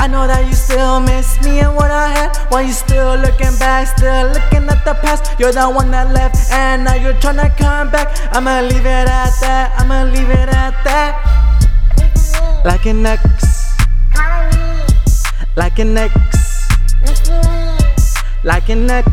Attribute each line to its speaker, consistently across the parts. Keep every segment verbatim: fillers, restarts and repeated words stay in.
Speaker 1: I know that you still miss me and what I had. Why you still looking back, still looking at the past? You're the one that left and now you're trying to come back. I'ma leave it at that, I'ma leave it at that. Like an ex, like an ex, like an ex.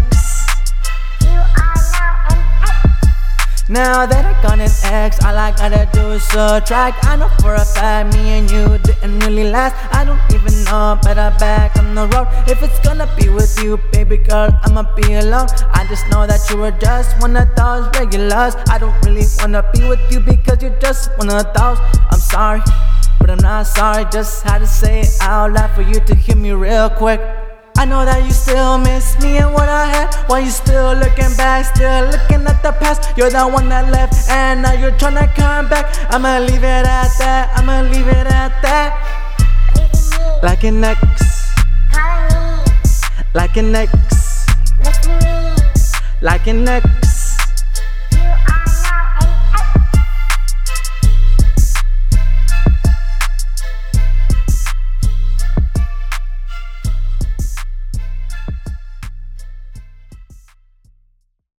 Speaker 1: Now that I got an ex, all I gotta do is subtract. I know for a fact me and you didn't really last. I don't even know, but I'm back on the road. If it's gonna be with you, baby girl, I'ma be alone. I just know that you were just one of those regulars. I don't really wanna be with you because you're just one of those. I'm sorry, but I'm not sorry. Just had to say it out loud for you to hear me real quick. I know that you still miss me and what I had. Why you still looking back, still looking at the past? You're the one that left and now you're trying to come back. I'ma leave it at that, I'ma leave it at that. Like an ex, like an ex, like an ex.